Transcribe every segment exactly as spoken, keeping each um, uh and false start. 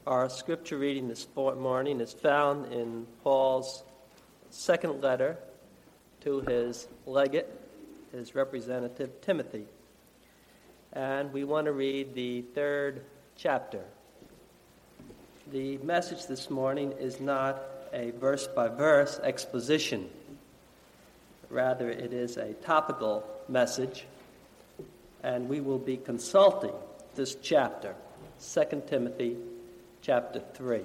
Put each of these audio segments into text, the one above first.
Our scripture reading this morning is found in Paul's second letter to his legate, his representative, Timothy. And we want to read the third chapter. The message this morning is not a verse-by-verse exposition. Rather, it is a topical message, and we will be consulting this chapter, Second Timothy chapter three.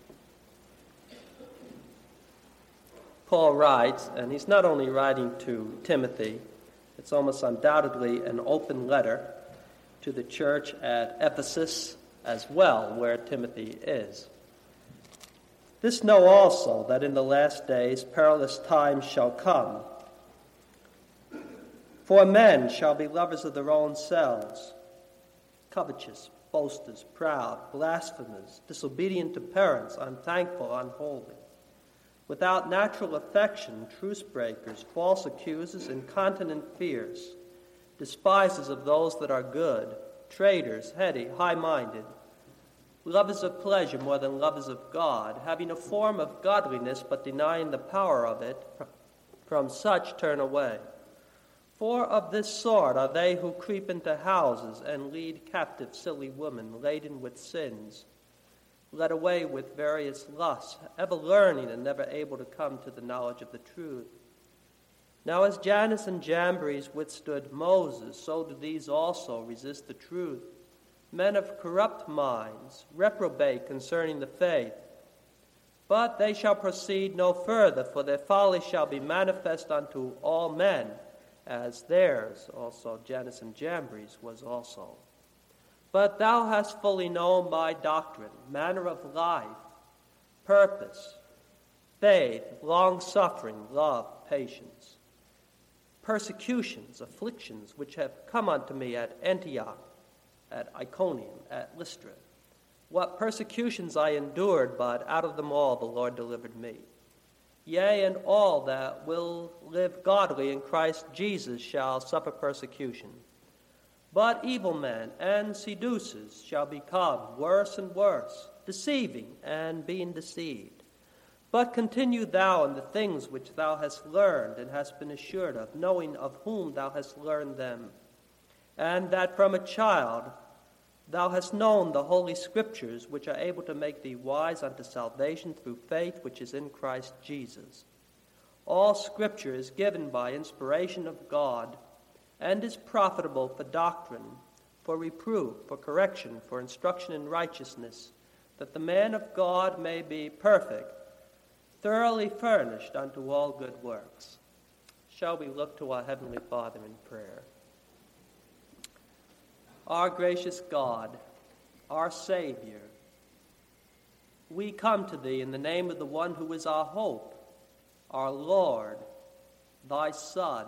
Paul writes, and he's not only writing to Timothy, it's almost undoubtedly an open letter to the church at Ephesus as well, where Timothy is. This know also, that in the last days perilous times shall come. For men shall be lovers of their own selves, covetous, boasters, proud, blasphemers, disobedient to parents, unthankful, unholy, without natural affection, truce breakers, false accusers, incontinent fierce, despisers of those that are good, traitors, heady, high-minded, lovers of pleasure more than lovers of God, having a form of godliness but denying the power of it. From such turn away. For of this sort are they who creep into houses and lead captive silly women laden with sins, led away with various lusts, ever learning and never able to come to the knowledge of the truth. Now as Jannes and Jambres withstood Moses, so do these also resist the truth. Men of corrupt minds, reprobate concerning the faith. But they shall proceed no further, for their folly shall be manifest unto all men, as theirs also, Jannes and Jambres, was also. But thou hast fully known my doctrine, manner of life, purpose, faith, long-suffering, love, patience, persecutions, afflictions, which have come unto me at Antioch, at Iconium, at Lystra. What persecutions I endured, but out of them all the Lord delivered me. Yea, and all that will live godly in Christ Jesus shall suffer persecution. But evil men and seducers shall become worse and worse, deceiving and being deceived. But continue thou in the things which thou hast learned and hast been assured of, knowing of whom thou hast learned them, and that from a child thou hast known the holy scriptures, which are able to make thee wise unto salvation through faith which is in Christ Jesus. All scripture is given by inspiration of God, and is profitable for doctrine, for reproof, for correction, for instruction in righteousness, that the man of God may be perfect, thoroughly furnished unto all good works. Shall we look to our Heavenly Father in prayer? Our gracious God, our Savior, we come to Thee in the name of the one who is our hope, our Lord, Thy Son,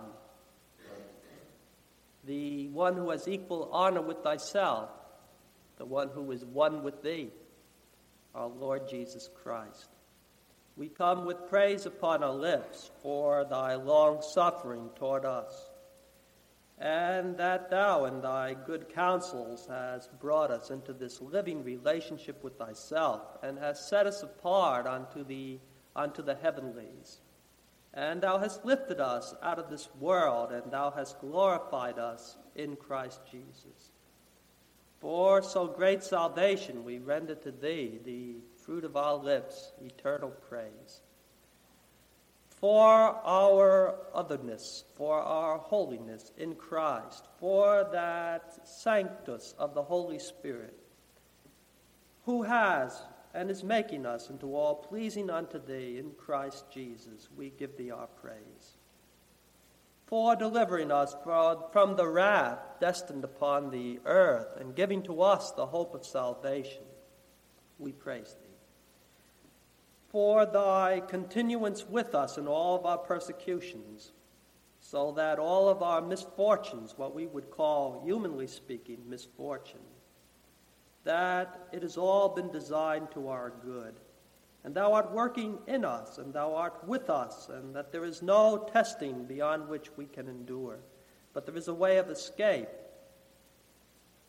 the one who has equal honor with Thyself, the one who is one with Thee, our Lord Jesus Christ. We come with praise upon our lips for Thy long suffering toward us, and that Thou in Thy good counsels hast brought us into this living relationship with Thyself, and hast set us apart unto the, unto the heavenlies. And Thou hast lifted us out of this world, and Thou hast glorified us in Christ Jesus. For so great salvation we render to Thee, the fruit of our lips, eternal praise. For our otherness, for our holiness in Christ, for that sanctus of the Holy Spirit, who has and is making us into all pleasing unto Thee in Christ Jesus, we give Thee our praise. For delivering us from the wrath destined upon the earth, and giving to us the hope of salvation, we praise Thee. For Thy continuance with us in all of our persecutions, so that all of our misfortunes, what we would call, humanly speaking, misfortune, that it has all been designed to our good, and Thou art working in us, and Thou art with us, and that there is no testing beyond which we can endure, but there is a way of escape.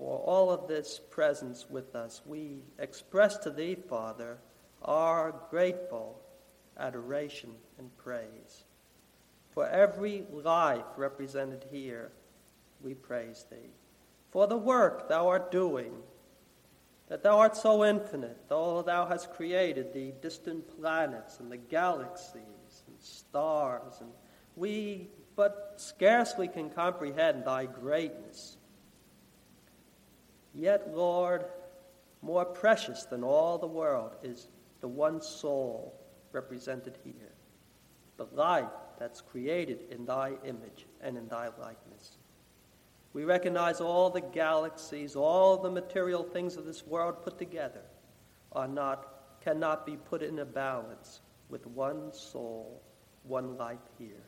for all of this presence with us. We express to thee, Father, our grateful adoration and praise. For every life represented here, we praise thee. For the work thou art doing, that thou art so infinite, though thou hast created the distant planets and the galaxies and stars, and we but scarcely can comprehend thy greatness. Yet, Lord, more precious than all the world is the one soul represented here, the life that's created in thy image and in thy likeness. We recognize all the galaxies, all the material things of this world put together are not, cannot be put in a balance with one soul, one life here.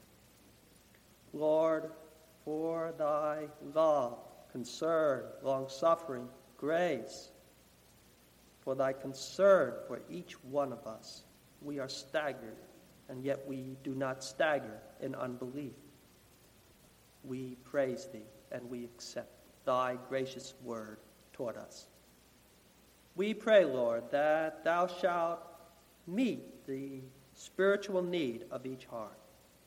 Lord, for thy love, concern, long-suffering, grace, for thy concern for each one of us, we are staggered, and yet we do not stagger in unbelief. We praise thee, and we accept thy gracious word toward us. We pray, Lord, that thou shalt meet the spiritual need of each heart.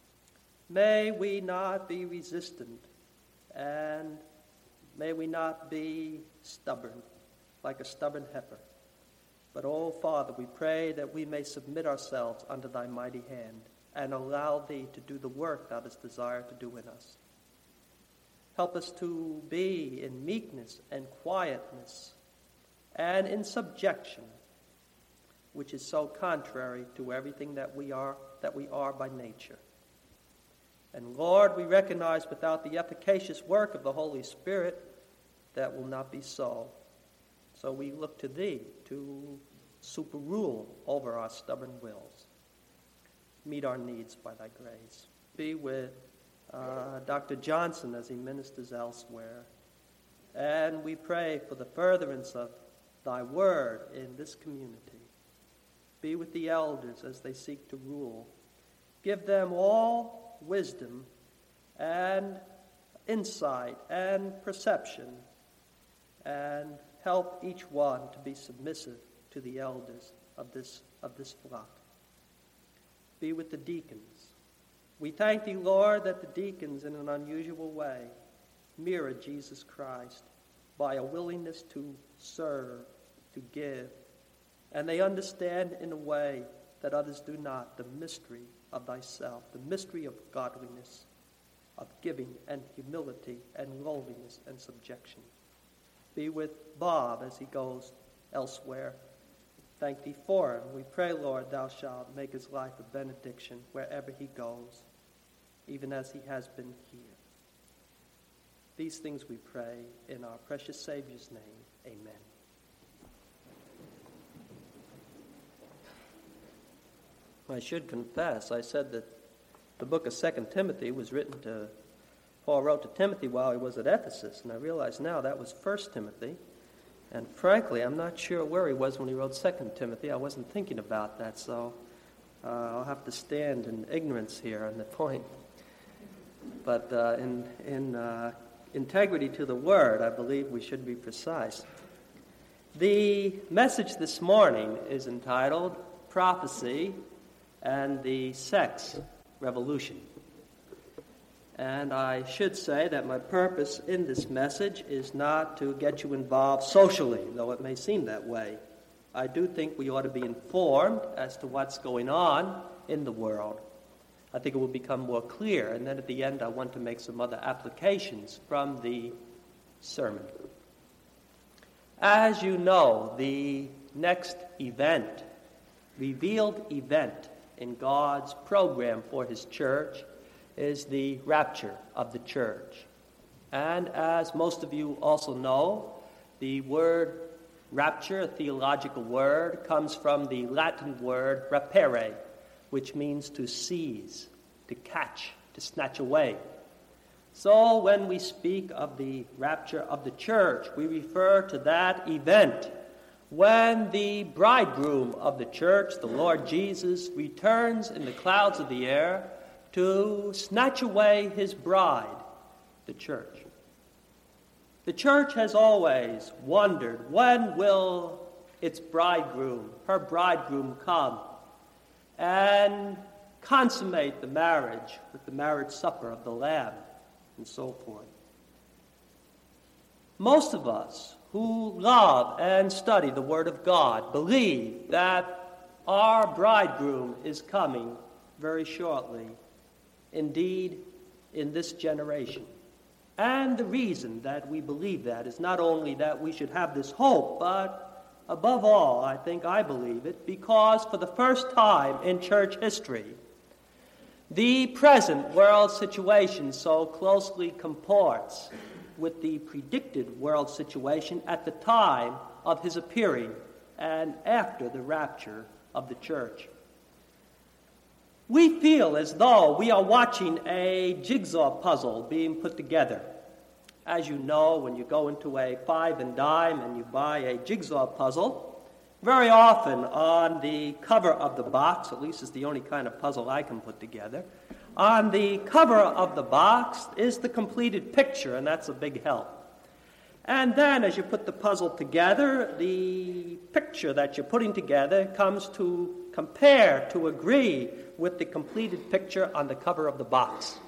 May we not be resistant, and may we not be stubborn, like a stubborn heifer. But, oh, Father, we pray that we may submit ourselves under thy mighty hand and allow thee to do the work thou dost desire to do in us. Help us to be in meekness and quietness and in subjection, which is so contrary to everything that we are, that we are by nature. And Lord, we recognize without the efficacious work of the Holy Spirit, that will not be so. So we look to thee to superrule over our stubborn wills. Meet our needs by thy grace. Be with uh, Doctor Johnson as he ministers elsewhere. And we pray for the furtherance of thy word in this community. Be with the elders as they seek to rule. Give them all wisdom and insight and perception, and help each one to be submissive to the elders of this, of this flock. Be with the deacons. We thank thee, Lord, that the deacons in an unusual way mirror Jesus Christ by a willingness to serve, to give, and they understand in a way that others do not the mystery of thyself, the mystery of godliness, of giving and humility and lowliness and subjection. Be with Bob as he goes elsewhere. Thank thee for him. We pray, Lord, thou shalt make his life a benediction wherever he goes, even as he has been here. These things we pray in our precious Savior's name. Amen. I should confess, I said that the book of Second Timothy was written to, Paul wrote to Timothy while he was at Ephesus, and I realize now that was First Timothy. And frankly, I'm not sure where he was when he wrote Second Timothy. I wasn't thinking about that, so uh, I'll have to stand in ignorance here on the point. But uh, in, in uh, integrity to the word, I believe we should be precise. The message this morning is entitled Prophecy and the Sex Revolution. And I should say that my purpose in this message is not to get you involved socially, though it may seem that way. I do think we ought to be informed as to what's going on in the world. I think it will become more clear, and then at the end I want to make some other applications from the sermon. As you know, the next event, revealed event in God's program for his church is the rapture of the church. And as most of you also know, the word rapture, a theological word, comes from the Latin word rapere, which means to seize, to catch, to snatch away. So when we speak of the rapture of the church, we refer to that event when the bridegroom of the church, the Lord Jesus, returns in the clouds of the air to snatch away his bride, the church. The church has always wondered, when will its bridegroom, her bridegroom, come and consummate the marriage with the marriage supper of the Lamb, and so forth. Most of us who love and study the Word of God believe that our bridegroom is coming very shortly, indeed, in this generation. And the reason that we believe that is not only that we should have this hope, but above all, I think I believe it, because for the first time in church history, the present world situation so closely comports with the predicted world situation at the time of his appearing and after the rapture of the church. We feel as though we are watching a jigsaw puzzle being put together. As you know, when you go into a five and dime and you buy a jigsaw puzzle, very often on the cover of the box, at least it's the only kind of puzzle I can put together, on the cover of the box is the completed picture, and that's a big help. And then as you put the puzzle together, the picture that you're putting together comes to compare, to agree with the completed picture on the cover of the box.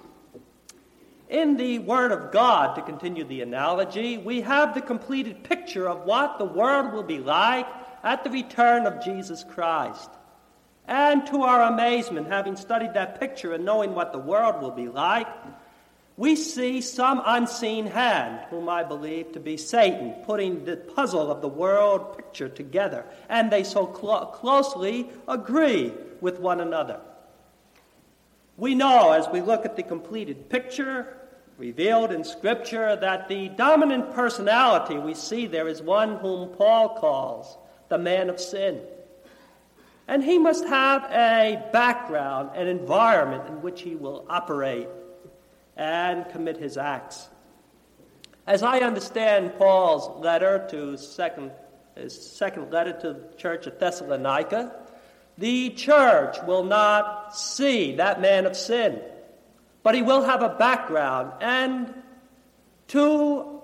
In the Word of God, to continue the analogy, we have the completed picture of what the world will be like at the return of Jesus Christ. And to our amazement, having studied that picture and knowing what the world will be like, we see some unseen hand, whom I believe to be Satan, putting the puzzle of the world picture together. And they so clo- closely agree with one another. We know, as we look at the completed picture revealed in Scripture, that the dominant personality we see there is one whom Paul calls the man of sin. And he must have a background, an environment in which he will operate and commit his acts. As I understand Paul's letter to second, his second letter to the church at Thessalonica, the church will not see that man of sin, but he will have a background, and to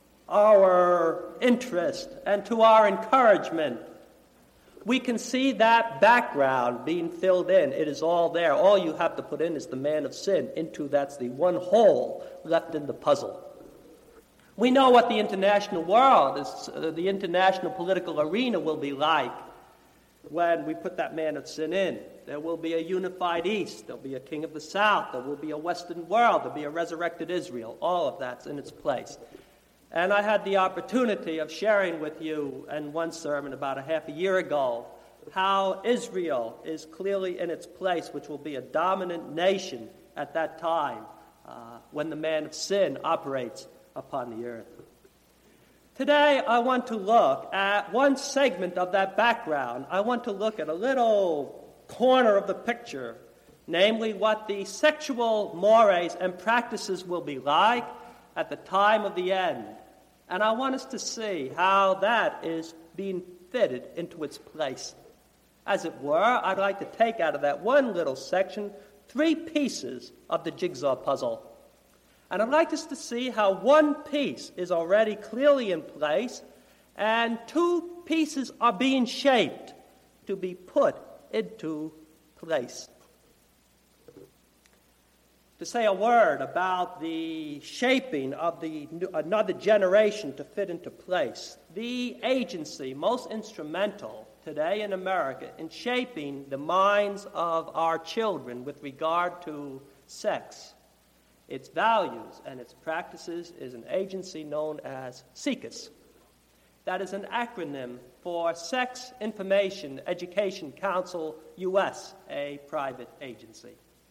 our interest and to our encouragement, we can see that background being filled in. It is all there. All you have to put in is the man of sin into that's the one hole left in the puzzle. We know what the international world, is, uh, the international political arena will be like when we put that man of sin in. There will be a unified East. There'll be a king of the South. There will be a Western world. There'll be a resurrected Israel. All of that's in its place. And I had the opportunity of sharing with you in one sermon about a half a year ago how Israel is clearly in its place, which will be a dominant nation at that time uh, when the man of sin operates upon the earth. Today, I want to look at one segment of that background. I want to look at a little corner of the picture, namely what the sexual mores and practices will be like at the time of the end. And I want us to see how that is being fitted into its place. As it were, I'd like to take out of that one little section three pieces of the jigsaw puzzle. And I'd like us to see how one piece is already clearly in place and two pieces are being shaped to be put into place. To say a word about the shaping of the another generation to fit into place. The agency most instrumental today in America in shaping the minds of our children with regard to sex, its values, and its practices is an agency known as SIECUS. That is an acronym for Sex Information Education Council U S, a private agency.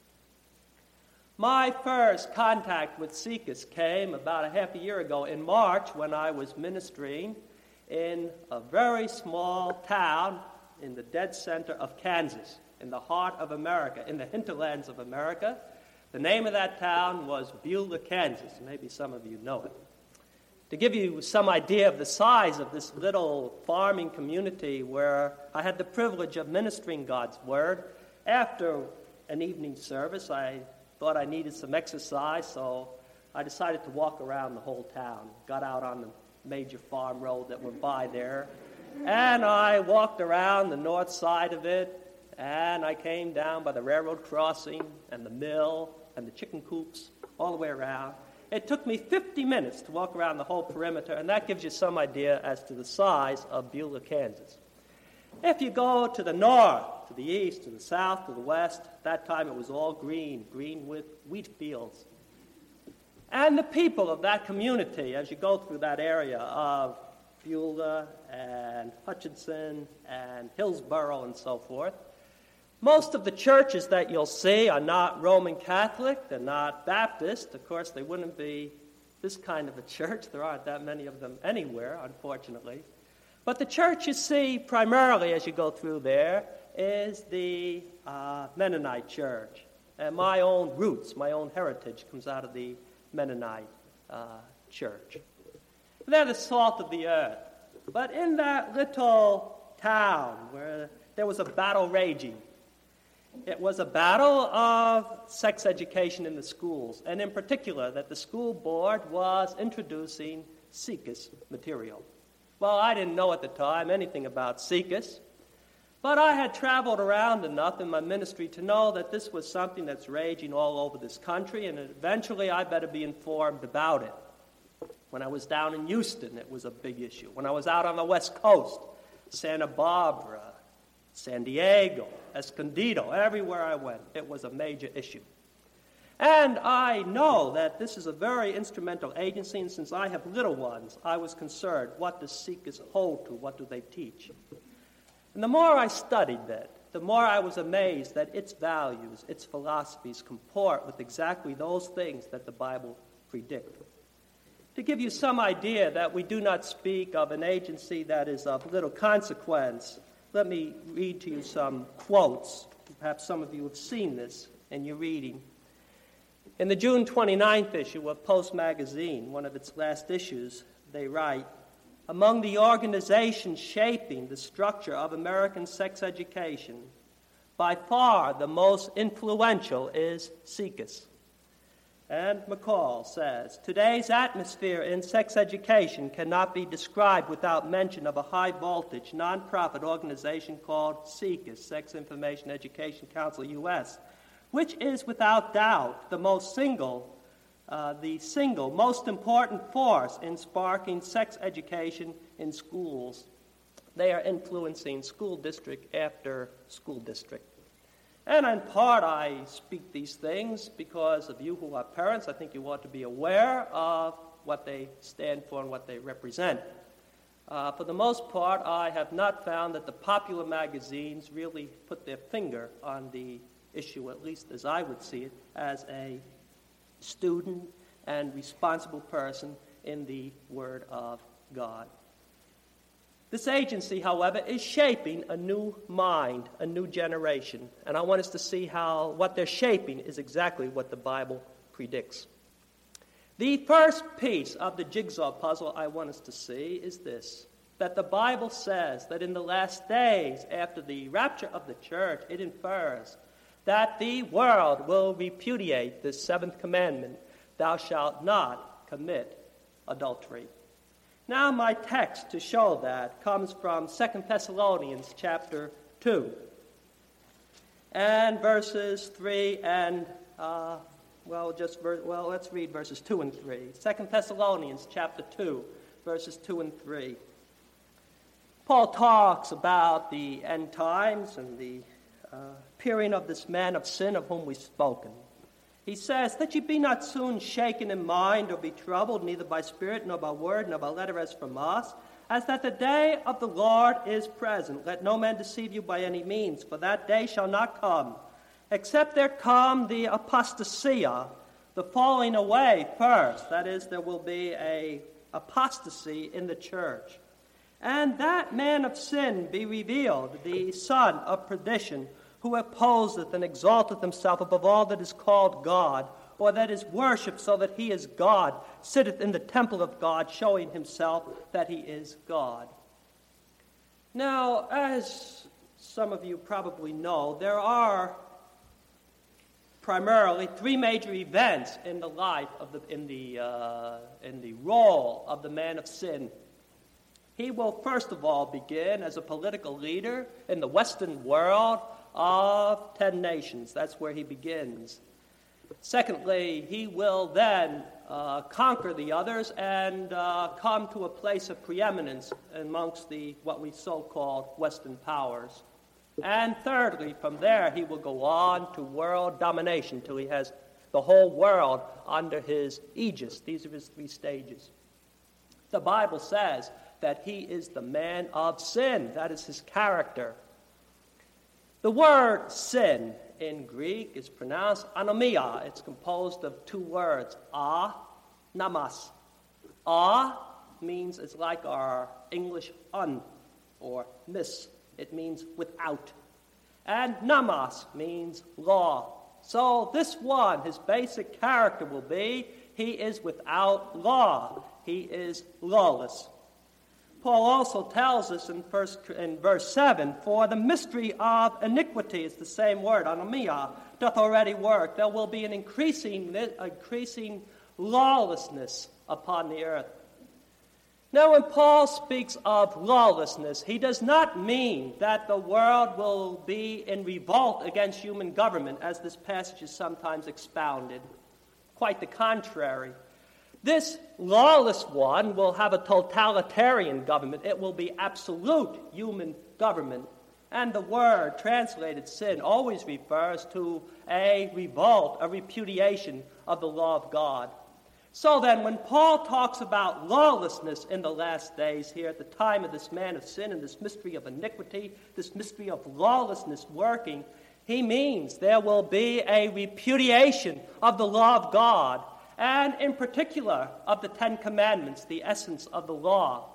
My first contact with SIECUS came about a half a year ago in March when I was ministering in a very small town in the dead center of Kansas, in the heart of America, in the hinterlands of America. The name of that town was Beulah, Kansas. Maybe some of you know it. To give you some idea of the size of this little farming community where I had the privilege of ministering God's Word, after an evening service, I thought I needed some exercise, so I decided to walk around the whole town. Got out on the major farm road that went by there, and I walked around the north side of it, and I came down by the railroad crossing and the mill and the chicken coops all the way around. It took me fifty minutes to walk around the whole perimeter, and that gives you some idea as to the size of Beulah, Kansas. If you go to the north, to the east, to the south, to the west, at that time it was all green, green with wheat fields. And the people of that community, as you go through that area of Beulah and Hutchinson and Hillsborough and so forth, most of the churches that you'll see are not Roman Catholic, they're not Baptist. Of course, they wouldn't be this kind of a church. There aren't that many of them anywhere, unfortunately. But the church you see primarily as you go through there is the uh, Mennonite church. And my own roots, my own heritage comes out of the Mennonite uh, church. They're the salt of the earth. But in that little town where there was a battle raging, it was a battle of sex education in the schools, and in particular that the school board was introducing Sikhist material. Well, I didn't know at the time anything about Sikhist, but I had traveled around enough in my ministry to know that this was something that's raging all over this country, and eventually I better be informed about it. When I was down in Houston, it was a big issue. When I was out on the West Coast, Santa Barbara, San Diego, Escondido, everywhere I went, it was a major issue. And I know that this is a very instrumental agency, and since I have little ones, I was concerned, what does Sikhs hold to? What do they teach? And the more I studied that, the more I was amazed that its values, its philosophies comport with exactly those things that the Bible predicts. To give you some idea that we do not speak of an agency that is of little consequence, let me read to you some quotes. Perhaps some of you have seen this in your reading. In the June twenty-ninth issue of Post magazine, one of its last issues, they write, "Among the organizations shaping the structure of American sex education, by far the most influential is Sikhist." And McCall says, "Today's atmosphere in sex education cannot be described without mention of a high-voltage, nonprofit organization called Sikhist, Sex Information Education Council U S, which is without doubt the most single, uh, the single most important force in sparking sex education in schools. They are influencing school district after school district." And in part, I speak these things because of you who are parents. I think you ought to be aware of what they stand for and what they represent. Uh, for the most part, I have not found that the popular magazines really put their finger on the issue, at least as I would see it, as a student and responsible person in the Word of God. This agency, however, is shaping a new mind, a new generation, and I want us to see how what they're shaping is exactly what the Bible predicts. The first piece of the jigsaw puzzle I want us to see is this, that the Bible says that in the last days, after the rapture of the church, it infers that the world will repudiate the seventh commandment, "Thou shalt not commit adultery." Now my text to show that comes from Second Thessalonians chapter two, and verses three and, uh, well, just ver- well, let's read verses two and three. Second Thessalonians chapter two, verses two and three. Paul talks about the end times and the uh, appearing of this man of sin of whom we've spoken. He says, "That ye be not soon shaken in mind or be troubled, neither by spirit, nor by word, nor by letter as from us, as that the day of the Lord is present. Let no man deceive you by any means, for that day shall not come, except there come the apostasia, the falling away first." That is, there will be a apostasy in the church. "And that man of sin be revealed, the son of perdition, who opposeth and exalteth himself above all that is called God, or that is worshipped, so that he is God, sitteth in the temple of God, showing himself that he is God." Now, as some of you probably know, there are primarily three major events in the life of the in the uh, in the role of the man of sin. He will first of all begin as a political leader in the Western world of ten nations. That's where he begins. Secondly, he will then uh, conquer the others and uh, come to a place of preeminence amongst the what we so-called Western powers. And thirdly, from there, he will go on to world domination till he has the whole world under his aegis. These are his three stages. The Bible says that he is the man of sin. That is his character. The word sin in Greek is pronounced anomia. It's composed of two words, a, namas. A means it's like our English un or miss. It means without. And namas means law. So this one, his basic character will be, he is without law. He is lawless. Paul also tells us in, first, in verse seven, for the mystery of iniquity, is the same word, anomia, doth already work. There will be an increasing, increasing lawlessness upon the earth. Now, when Paul speaks of lawlessness, he does not mean that the world will be in revolt against human government, as this passage is sometimes expounded. Quite the contrary. This lawless one will have a totalitarian government. It will be absolute human government. And the word translated sin always refers to a revolt, a repudiation of the law of God. So then, when Paul talks about lawlessness in the last days here at the time of this man of sin and this mystery of iniquity, this mystery of lawlessness working, he means there will be a repudiation of the law of God, and in particular of the Ten Commandments, the essence of the law.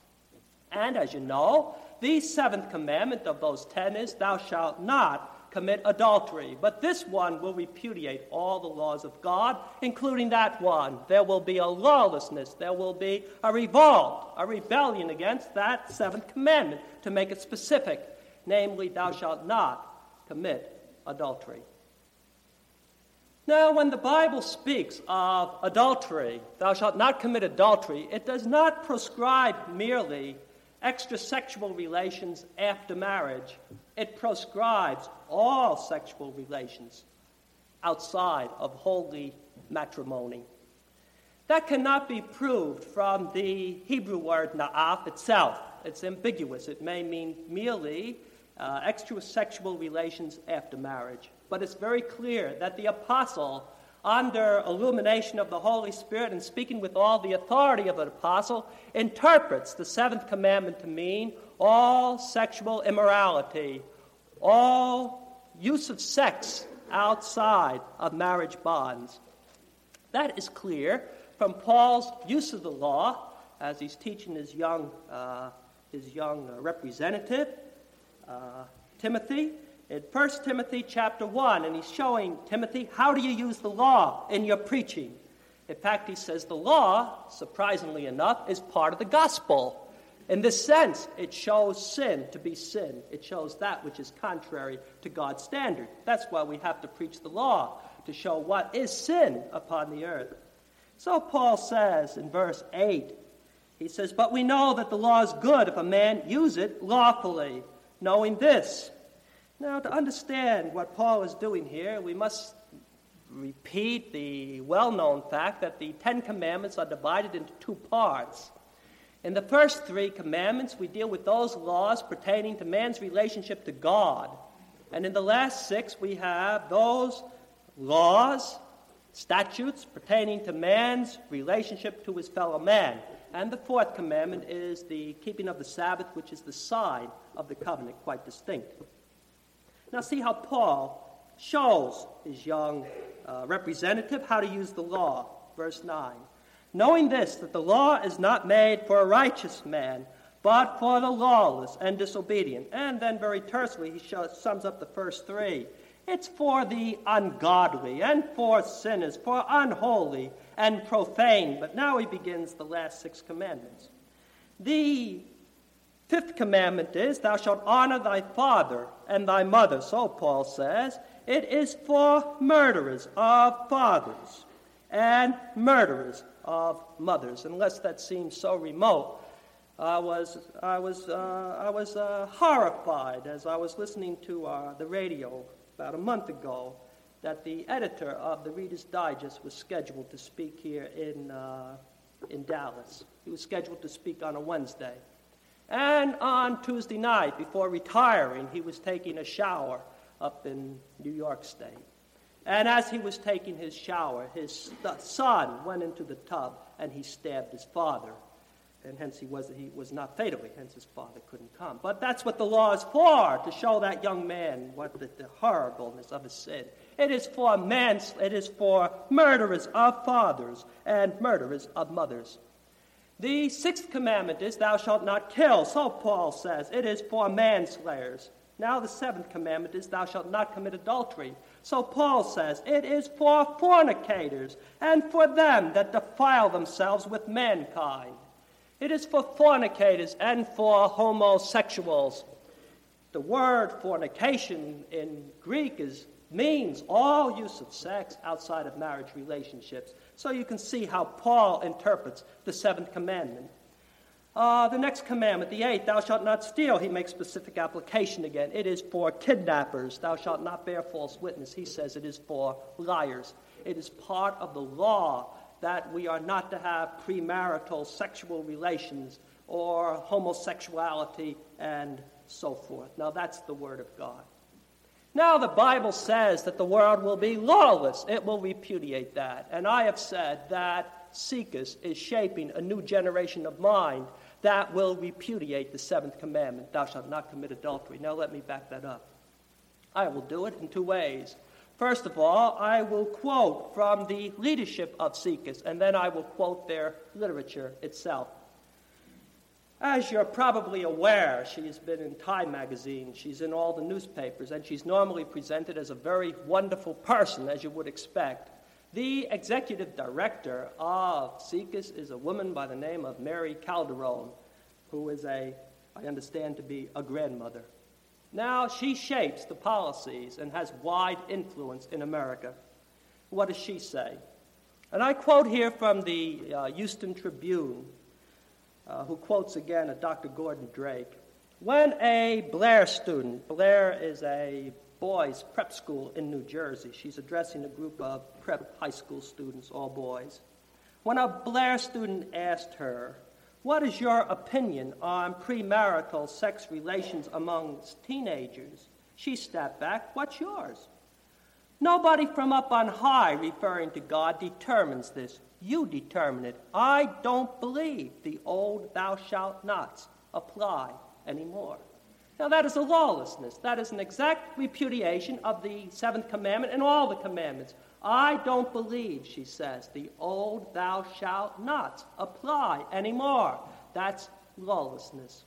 And as you know, the seventh commandment of those ten is, thou shalt not commit adultery. But this one will repudiate all the laws of God, including that one. There will be a lawlessness. There will be a revolt, a rebellion against that seventh commandment, to make it specific, namely, thou shalt not commit adultery. Now, when the Bible speaks of adultery, thou shalt not commit adultery, it does not prescribe merely extrasexual relations after marriage. It proscribes all sexual relations outside of holy matrimony. That cannot be proved from the Hebrew word na'af itself. It's ambiguous. It may mean merely uh, extrasexual relations after marriage. But it's very clear that the apostle, under illumination of the Holy Spirit and speaking with all the authority of an apostle, interprets the seventh commandment to mean all sexual immorality, all use of sex outside of marriage bonds. That is clear from Paul's use of the law as he's teaching his young, uh, his young uh, representative, uh, Timothy, in First Timothy chapter one, and he's showing Timothy, how do you use the law in your preaching? In fact, he says the law, surprisingly enough, is part of the gospel. In this sense, it shows sin to be sin. It shows that which is contrary to God's standard. That's why we have to preach the law, to show what is sin upon the earth. So Paul says in verse eight, he says, but we know that the law is good if a man use it lawfully, knowing this. Now, to understand what Paul is doing here, we must repeat the well-known fact that the Ten Commandments are divided into two parts. In the first three commandments, we deal with those laws pertaining to man's relationship to God. And in the last six, we have those laws, statutes pertaining to man's relationship to his fellow man. And the fourth commandment is the keeping of the Sabbath, which is the sign of the covenant, quite distinct. Now see how Paul shows his young uh, representative how to use the law. Verse nine. Knowing this, that the law is not made for a righteous man, but for the lawless and disobedient. And then very tersely he shows, sums up the first three. It's for the ungodly and for sinners, for unholy and profane. But now he begins the last six commandments. The fifth commandment is, thou shalt honor thy father and thy mother, so Paul says, It is for murderers of fathers and murderers of mothers. Unless that seems so remote, I was I was uh, I was uh, horrified as I was listening to uh, the radio about a month ago that the editor of the Reader's Digest was scheduled to speak here in uh, in Dallas. He was scheduled to speak on a Wednesday, and on Tuesday night, before retiring, he was taking a shower up in New York State. And as he was taking his shower, his son went into the tub and he stabbed his father. And hence he was he was not fatally, hence his father couldn't come. But that's what the law is for, to show that young man what the, the horribleness of his sin. It is for mans, it is for murderers of fathers and murderers of mothers. The sixth commandment is, thou shalt not kill. So Paul says, it is for manslayers. Now the seventh commandment is, thou shalt not commit adultery. So Paul says, it is for fornicators and for them that defile themselves with mankind. It is for fornicators and for homosexuals. The word fornication in Greek is means all use of sex outside of marriage relationships. So you can see how Paul interprets the seventh commandment. Uh, the next commandment, the eighth, thou shalt not steal. He makes specific application again. It is for kidnappers. Thou shalt not bear false witness. He says it is for liars. It is part of the law that we are not to have premarital sexual relations or homosexuality and so forth. Now that's the word of God. Now the Bible says that the world will be lawless. It will repudiate that. And I have said that Seekus is shaping a new generation of mind that will repudiate the seventh commandment, thou shalt not commit adultery. Now let me back that up. I will do it in two ways. First of all, I will quote from the leadership of Seekus, and then I will quote their literature itself. As you're probably aware, she has been in Time magazine, she's in all the newspapers, and she's normally presented as a very wonderful person, as you would expect. The executive director of Seekus is a woman by the name of Mary Calderon, who is a, I understand to be a grandmother. Now, she shapes the policies and has wide influence in America. What does she say? And I quote here from the uh, Houston Tribune, uh, who quotes again a Doctor Gordon Drake. When a Blair student, Blair is a boys' prep school in New Jersey. She's addressing a group of prep high school students, all boys. When a Blair student asked her, what is your opinion on premarital sex relations amongst teenagers? She stepped back, what's yours? Nobody from up on high, referring to God, determines this. You determine it. I don't believe the old thou shalt nots apply anymore. Now that is a lawlessness. That is an exact repudiation of the seventh commandment and all the commandments. I don't believe, she says, the old thou shalt not apply anymore. That's lawlessness.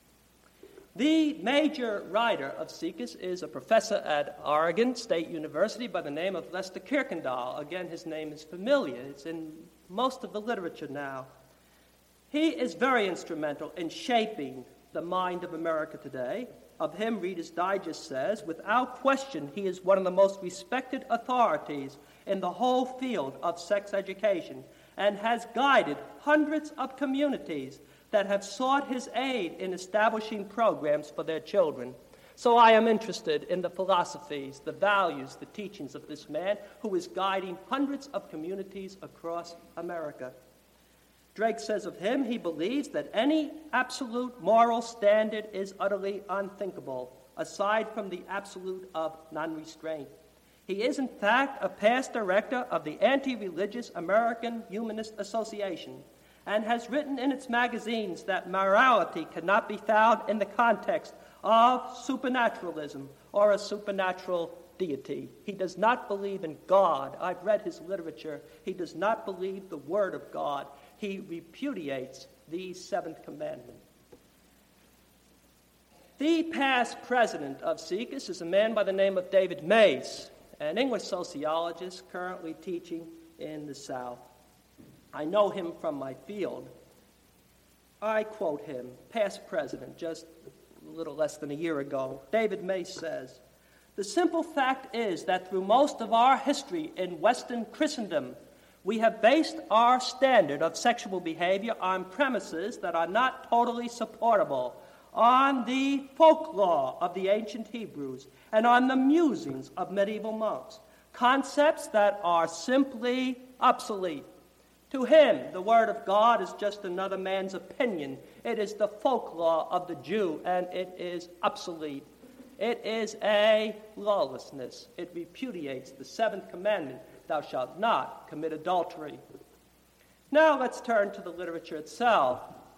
The major writer of Seekus is a professor at Oregon State University by the name of Lester Kirkendall. Again, his name is familiar. It's in most of the literature now. He is very instrumental in shaping the mind of America today. Of him, Reader's Digest says, without question, he is one of the most respected authorities in the whole field of sex education and has guided hundreds of communities that have sought his aid in establishing programs for their children. So I am interested in the philosophies, the values, the teachings of this man who is guiding hundreds of communities across America. Drake says of him, he believes that any absolute moral standard is utterly unthinkable, aside from the absolute of non-restraint. He is, in fact, a past director of the Anti-Religious American Humanist Association and has written in its magazines that morality cannot be found in the context of supernaturalism or a supernatural deity. He does not believe in God. I've read his literature. He does not believe the Word of God. He repudiates the seventh commandment. The past president of Seekus is a man by the name of David Mace, an English sociologist currently teaching in the South. I know him from my field. I quote him, past president, just a little less than a year ago. David Mace says, The simple fact is that through most of our history in Western Christendom, we have based our standard of sexual behavior on premises that are not totally supportable, on the folklore of the ancient Hebrews, and on the musings of medieval monks, concepts that are simply obsolete. To him, the Word of God is just another man's opinion. It is the folklore of the Jew, and it is obsolete. It is a lawlessness. It repudiates the seventh commandment, thou shalt not commit adultery. Now let's turn to the literature itself.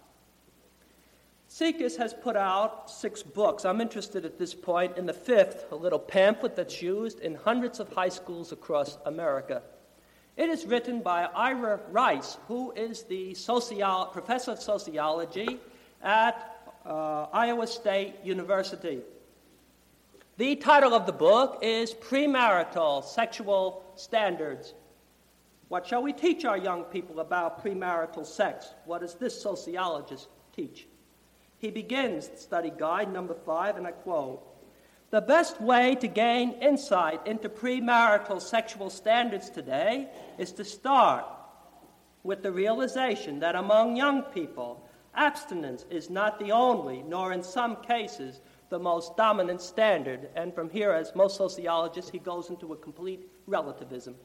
Sekas has put out six books. I'm interested at this point in the fifth, a little pamphlet that's used in hundreds of high schools across America. It is written by Ira Rice, who is the socio- professor of sociology at uh, Iowa State University. The title of the book is Premarital Sexual Standards. What shall we teach our young people about premarital sex? What does this sociologist teach? He begins study guide number five, and I quote, "The best way to gain insight into premarital sexual standards today is to start with the realization that among young people, abstinence is not the only, nor in some cases, the most dominant standard." And from here, as most sociologists, he goes into a complete relativism.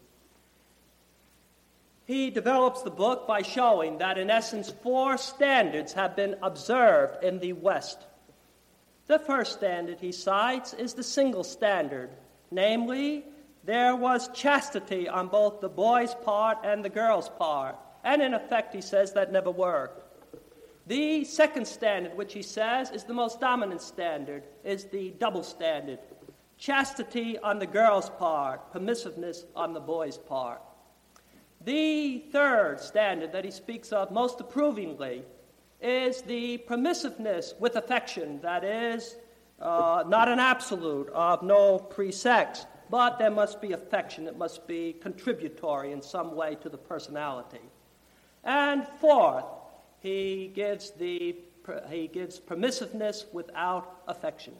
He develops the book by showing that, in essence, four standards have been observed in the West. The first standard he cites is the single standard. Namely, there was chastity on both the boy's part and the girl's part. And in effect, he says that never worked. The second standard, which he says is the most dominant standard, is the double standard. Chastity on the girl's part, permissiveness on the boy's part. The third standard that he speaks of most approvingly is the permissiveness with affection, that is, uh, not an absolute of no pre-sex, but there must be affection. It must be contributory in some way to the personality. And fourth, he gives the he gives permissiveness without affection.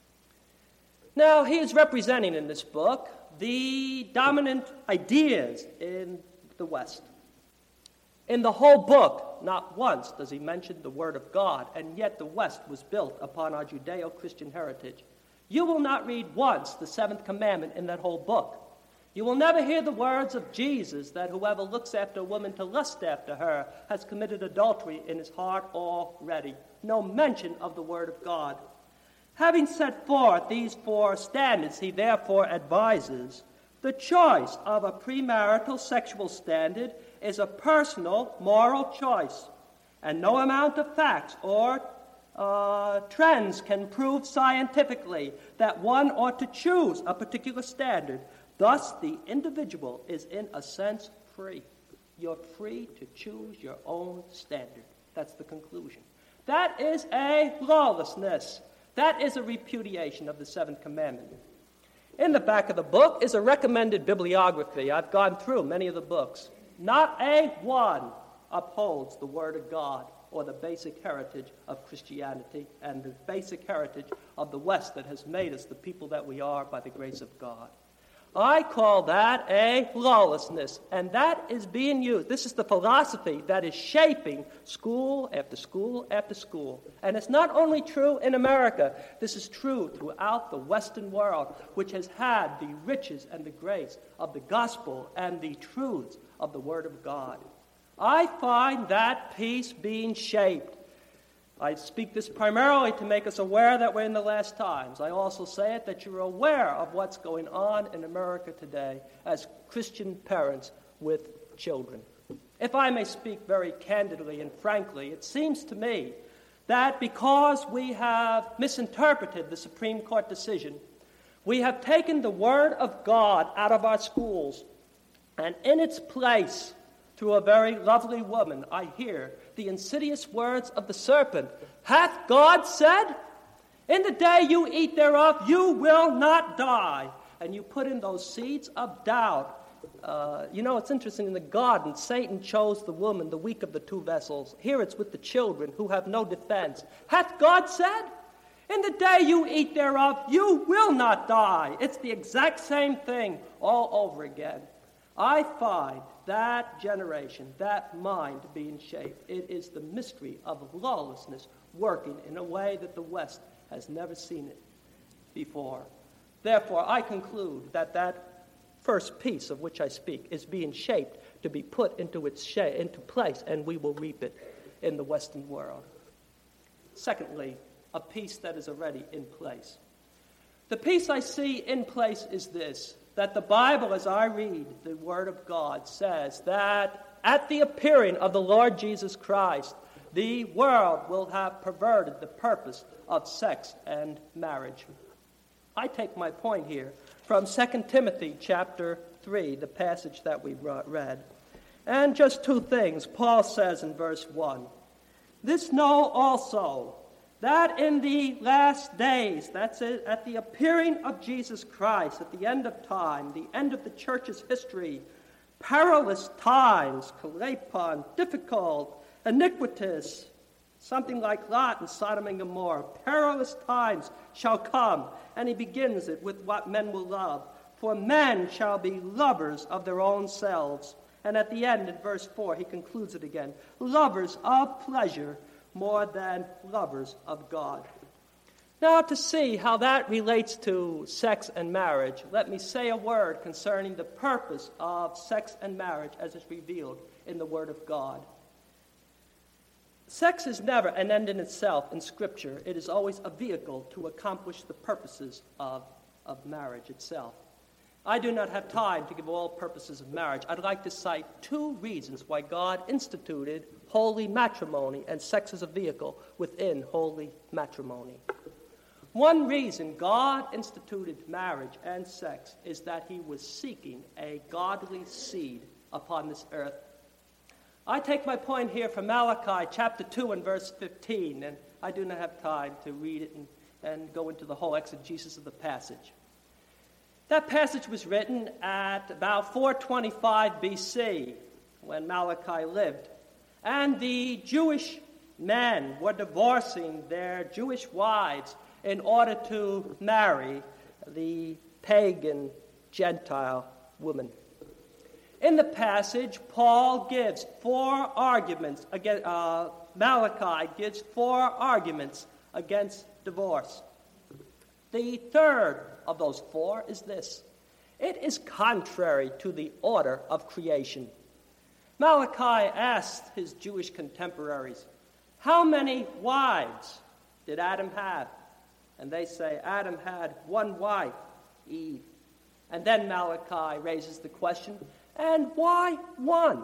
Now, he is representing in this book the dominant ideas in the West. In the whole book, not once does he mention the Word of God, and yet the West was built upon our Judeo-Christian heritage. You will not read once the seventh commandment in that whole book. You will never hear the words of Jesus that whoever looks after a woman to lust after her has committed adultery in his heart already. No mention of the Word of God. Having set forth these four standards, he therefore advises the choice of a premarital sexual standard is a personal moral choice, and no amount of facts or uh, trends can prove scientifically that one ought to choose a particular standard. Thus, the individual is in a sense free. You're free to choose your own standard. That's the conclusion. That is a lawlessness. That is a repudiation of the seventh commandment. In the back of the book is a recommended bibliography. I've gone through many of the books. Not a one upholds the Word of God or the basic heritage of Christianity and the basic heritage of the West that has made us the people that we are by the grace of God. I call that a lawlessness, and that is being used. This is the philosophy that is shaping school after school after school. And it's not only true in America. This is true throughout the Western world, which has had the riches and the grace of the gospel and the truths of the Word of God. I find that peace being shaped. I speak this primarily to make us aware that we're in the last times. I also say it that you're aware of what's going on in America today as Christian parents with children. If I may speak very candidly and frankly, it seems to me that because we have misinterpreted the Supreme Court decision, we have taken the Word of God out of our schools, and in its place, through a very lovely woman, I hear the insidious words of the serpent. Hath God said, in the day you eat thereof, you will not die. And you put in those seeds of doubt. Uh, you know, it's interesting, in the garden, Satan chose the woman, the weak of the two vessels. Here it's with the children who have no defense. Hath God said, In the day you eat thereof, you will not die. It's the exact same thing all over again. I find that generation, that mind being shaped. It is the mystery of lawlessness working in a way that the West has never seen it before. Therefore, I conclude that that first piece of which I speak is being shaped to be put into its sh- into place, and we will reap it in the Western world. Secondly, a piece that is already in place. The piece I see in place is this, that the Bible, as I read the Word of God, says that at the appearing of the Lord Jesus Christ, the world will have perverted the purpose of sex and marriage. I take my point here from Second Timothy chapter three, the passage that we read. And just two things. Paul says in verse one, "This know also, that in the last days," that's it, at the appearing of Jesus Christ, at the end of time, the end of the church's history, perilous times, kalepon, difficult, iniquitous, something like Lot and Sodom and Gomorrah, perilous times shall come. And he begins it with what men will love. For men shall be lovers of their own selves. And at the end, in verse four, he concludes it again. Lovers of pleasure more than lovers of God. Now, to see how that relates to sex and marriage, let me say a word concerning the purpose of sex and marriage as it's revealed in the Word of God. Sex is never an end in itself in Scripture. It is always a vehicle to accomplish the purposes of, of marriage itself. I do not have time to give all purposes of marriage. I'd like to cite two reasons why God instituted holy matrimony and sex as a vehicle within holy matrimony. One reason God instituted marriage and sex is that he was seeking a godly seed upon this earth. I take my point here from Malachi chapter two and verse fifteen, and I do not have time to read it and, and go into the whole exegesis of the passage. That passage was written at about four twenty-five B C, when Malachi lived. And the Jewish men were divorcing their Jewish wives in order to marry the pagan Gentile woman. In the passage, Paul gives four arguments, against, uh, Malachi gives four arguments against divorce. The third of those four is this: it is contrary to the order of creation. Malachi asked his Jewish contemporaries, how many wives did Adam have? And they say, Adam had one wife, Eve. And then Malachi raises the question, and why one?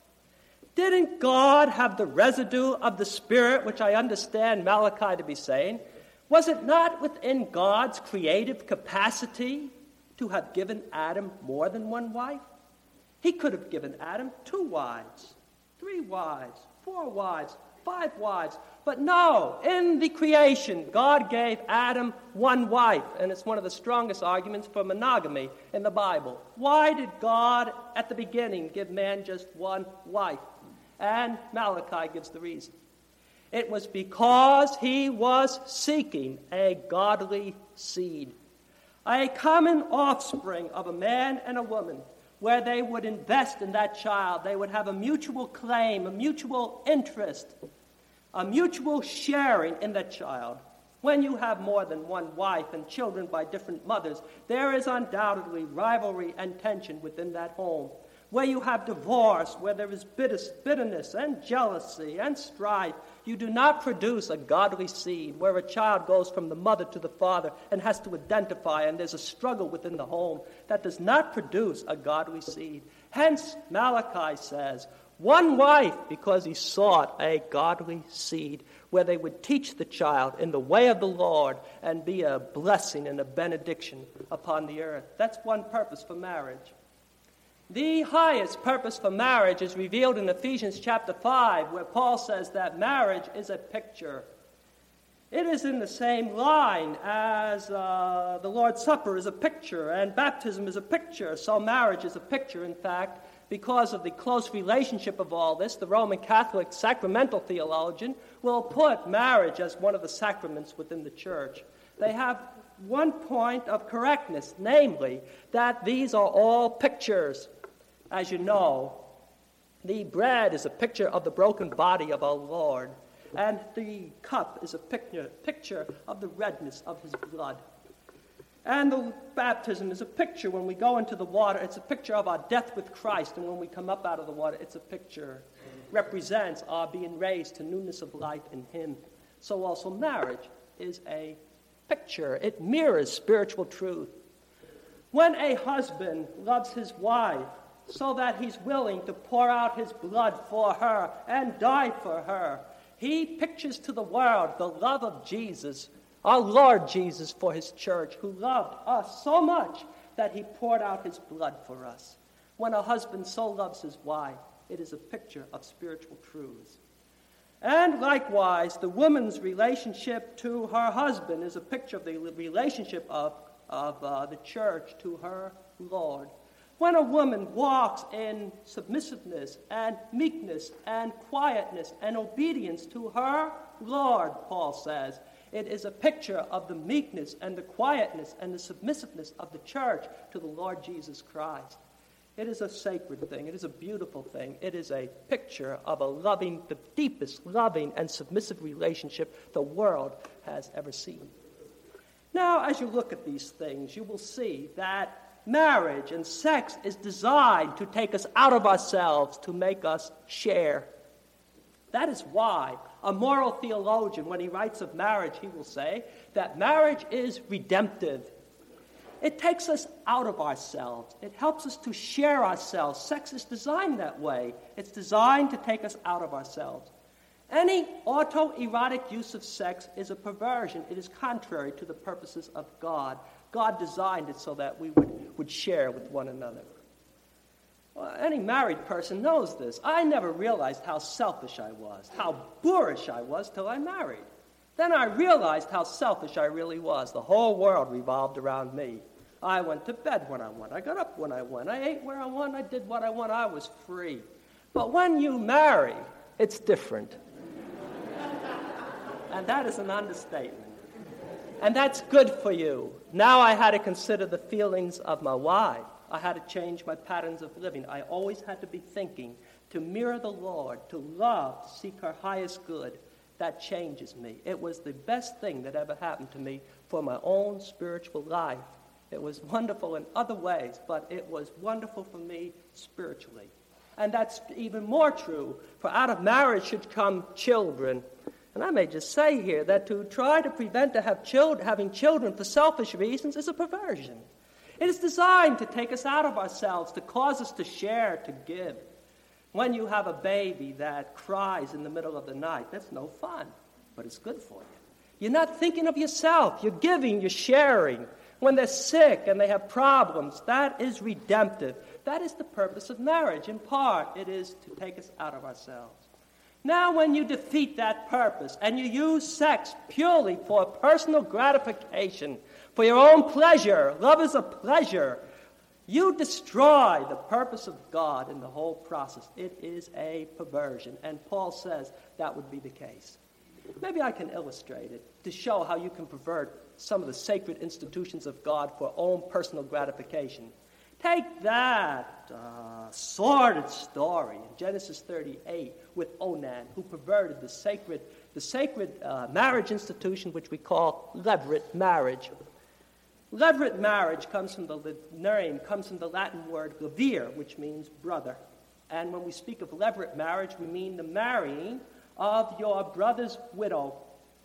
Didn't God have the residue of the Spirit, which I understand Malachi to be saying? Was it not within God's creative capacity to have given Adam more than one wife? He could have given Adam two wives, three wives, four wives, five wives. But no, in the creation, God gave Adam one wife, and it's one of the strongest arguments for monogamy in the Bible. Why did God, at the beginning, give man just one wife? And Malachi gives the reason. It was because he was seeking a godly seed, a common offspring of a man and a woman, where they would invest in that child. They would have a mutual claim, a mutual interest, a mutual sharing in that child. When you have more than one wife and children by different mothers, there is undoubtedly rivalry and tension within that home. Where you have divorce, where there is bitterness and jealousy and strife, you do not produce a godly seed, where a child goes from the mother to the father and has to identify, and there's a struggle within the home. That does not produce a godly seed. Hence, Malachi says, one wife, because he sought a godly seed, where they would teach the child in the way of the Lord and be a blessing and a benediction upon the earth. That's one purpose for marriage. The highest purpose for marriage is revealed in Ephesians chapter five, where Paul says that marriage is a picture. It is in the same line as uh, the Lord's Supper is a picture, and baptism is a picture. So marriage is a picture, in fact, because of the close relationship of all this, the Roman Catholic sacramental theologian will put marriage as one of the sacraments within the church. They have one point of correctness, namely that these are all pictures. As you know, the bread is a picture of the broken body of our Lord, and the cup is a picture, picture of the redness of his blood. And the baptism is a picture. When we go into the water, it's a picture of our death with Christ, and when we come up out of the water, it's a picture, represents our being raised to newness of life in him. So also marriage is a picture. It mirrors spiritual truth. When a husband loves his wife so that he's willing to pour out his blood for her and die for her, he pictures to the world the love of Jesus, our Lord Jesus, for his church, who loved us so much that he poured out his blood for us. When a husband so loves his wife, it is a picture of spiritual truths. And likewise, the woman's relationship to her husband is a picture of the relationship of, of uh, the church to her Lord. When a woman walks in submissiveness and meekness and quietness and obedience to her Lord, Paul says, it is a picture of the meekness and the quietness and the submissiveness of the church to the Lord Jesus Christ. It is a sacred thing. It is a beautiful thing. It is a picture of a loving, the deepest loving and submissive relationship the world has ever seen. Now, as you look at these things, you will see that marriage and sex is designed to take us out of ourselves, to make us share. That is why a moral theologian, when he writes of marriage, he will say that marriage is redemptive. It takes us out of ourselves. It helps us to share ourselves. Sex is designed that way. It's designed to take us out of ourselves. Any autoerotic use of sex is a perversion. It is contrary to the purposes of God. God designed it so that we would, would share with one another. Well, any married person knows this. I never realized how selfish I was, how boorish I was till I married. Then I realized how selfish I really was. The whole world revolved around me. I went to bed when I want. I got up when I want. I ate where I want. I did what I want. I was free. But when you marry, it's different. And that is an understatement. And that's good for you. Now I had to consider the feelings of my wife. I had to change my patterns of living. I always had to be thinking to mirror the Lord, to love, to seek her highest good. That changes me. It was the best thing that ever happened to me for my own spiritual life. It was wonderful in other ways, but it was wonderful for me spiritually. And that's even more true, for out of marriage should come children. And I may just say here that to try to prevent to have child, having children for selfish reasons is a perversion. It is designed to take us out of ourselves, to cause us to share, to give. When you have a baby that cries in the middle of the night, that's no fun, but it's good for you. You're not thinking of yourself. You're giving, you're sharing. When they're sick and they have problems, that is redemptive. That is the purpose of marriage. In part, it is to take us out of ourselves. Now, when you defeat that purpose and you use sex purely for personal gratification, for your own pleasure, love is a pleasure, you destroy the purpose of God in the whole process. It is a perversion, and Paul says that would be the case. Maybe I can illustrate it to show how you can pervert some of the sacred institutions of God for own personal gratification. Take that uh, sordid story in Genesis thirty-eight with Onan, who perverted the sacred, the sacred uh, marriage institution, which we call levirate marriage. Levirate marriage comes from the name, comes from the Latin word levir, which means brother. And when we speak of levirate marriage, we mean the marrying of your brother's widow.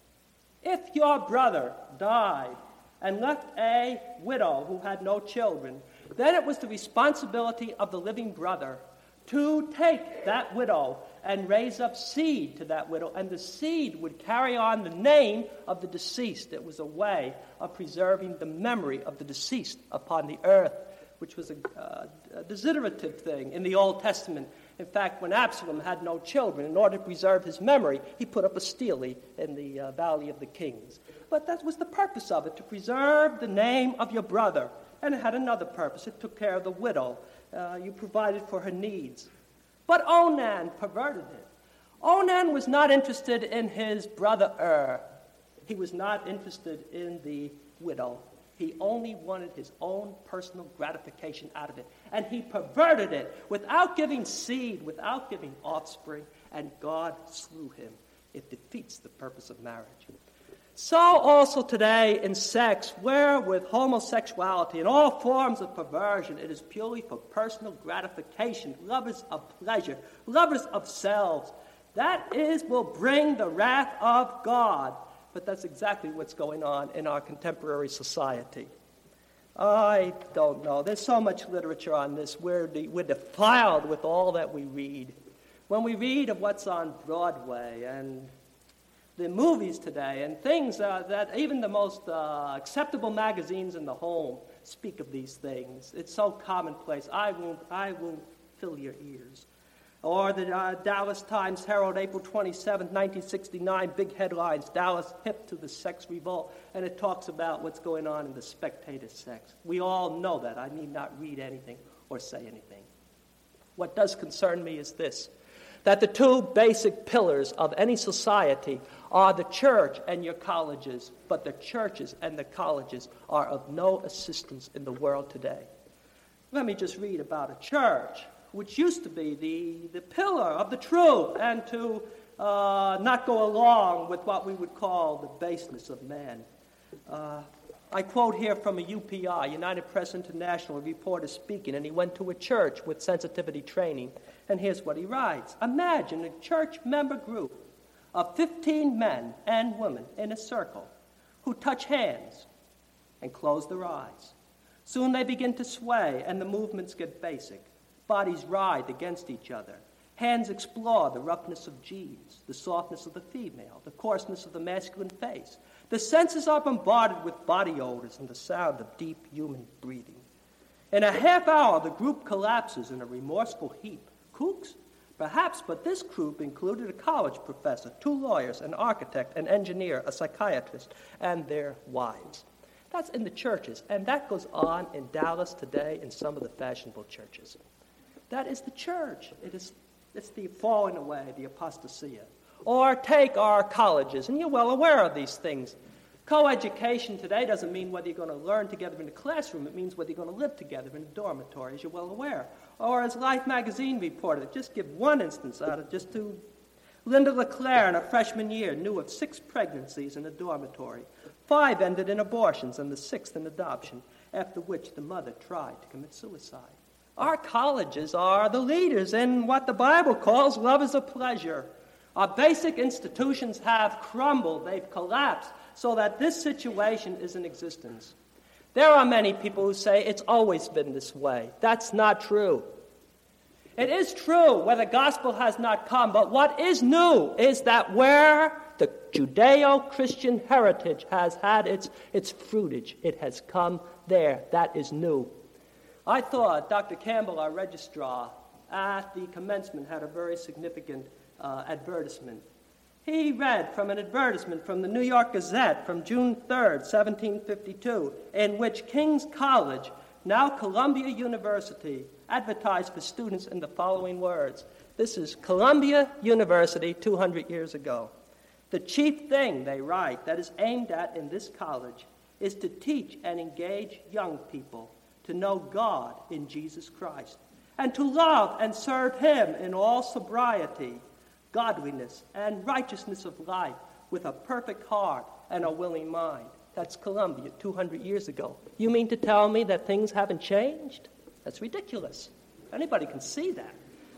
If your brother died and left a widow who had no children, then it was the responsibility of the living brother to take that widow and raise up seed to that widow, and the seed would carry on the name of the deceased. It was a way of preserving the memory of the deceased upon the earth. which was a, uh, a desiderative thing in the Old Testament. In fact, when Absalom had no children, in order to preserve his memory, he put up a stele in the uh, Valley of the Kings. But that was the purpose of it, to preserve the name of your brother. And it had another purpose. It took care of the widow. Uh, you provided for her needs. But Onan perverted it. Onan was not interested in his brother Ur. He was not interested in the widow. He only wanted his own personal gratification out of it. And he perverted it without giving seed, without giving offspring, and God slew him. It defeats the purpose of marriage. So also today in sex, where with homosexuality and all forms of perversion, it is purely for personal gratification, lovers of pleasure, lovers of selves. That is, will bring the wrath of God. But that's exactly what's going on in our contemporary society. I don't know. There's so much literature on this. We're, de- we're defiled with all that we read. When we read of what's on Broadway and the movies today and things uh, that even the most uh, acceptable magazines in the home speak of these things. It's so commonplace. I won't, I won't fill your ears. Or the uh, Dallas Times Herald, April twenty-seventh, nineteen sixty-nine, big headlines, Dallas hip to the sex revolt, and it talks about what's going on in the spectator sex. We all know that. I need not read anything or say anything. What does concern me is this, that the two basic pillars of any society are the church and your colleges, but the churches and the colleges are of no assistance in the world today. Let me just read about a church, which used to be the, the pillar of the truth and to uh, not go along with what we would call the baseness of man. Uh, I quote here from a U P I, United Press International, reporter speaking, and he went to a church with sensitivity training, and here's what he writes. Imagine a church member group of fifteen men and women in a circle who touch hands and close their eyes. Soon they begin to sway, and the movements get basic. Bodies writhe against each other. Hands explore the roughness of genes, the softness of the female, the coarseness of the masculine face. The senses are bombarded with body odors and the sound of deep human breathing. In a half hour, the group collapses in a remorseful heap. Kooks? Perhaps, but this group included a college professor, two lawyers, an architect, an engineer, a psychiatrist, and their wives. That's in the churches, and that goes on in Dallas today in some of the fashionable churches. That is the church. It is, it's the falling away, the apostasia. Or take our colleges, and you're well aware of these things. Coeducation today doesn't mean whether you're going to learn together in a classroom. It means whether you're going to live together in a dormitory, as you're well aware. Or as Life magazine reported, just give one instance out of just two. Linda LeClaire in her freshman year knew of six pregnancies in a dormitory. Five ended in abortions and the sixth in adoption, after which the mother tried to commit suicide. Our colleges are the leaders in what the Bible calls lovers of pleasure. Our basic institutions have crumbled, they've collapsed, so that this situation is in existence. There are many people who say it's always been this way. That's not true. It is true where the gospel has not come, but what is new is that where the Judeo-Christian heritage has had its, its fruitage, it has come there. That is new. I thought Doctor Campbell, our registrar, at the commencement had a very significant uh, advertisement. He read from an advertisement from the New York Gazette from June third, seventeen fifty-two, in which King's College, now Columbia University, advertised for students in the following words. This is Columbia University two hundred years ago. The chief thing, they write, that is aimed at in this college is to teach and engage young people to know God in Jesus Christ, and to love and serve Him in all sobriety, godliness, and righteousness of life with a perfect heart and a willing mind. That's Columbia two hundred years ago. You mean to tell me that things haven't changed? That's ridiculous. Anybody can see that.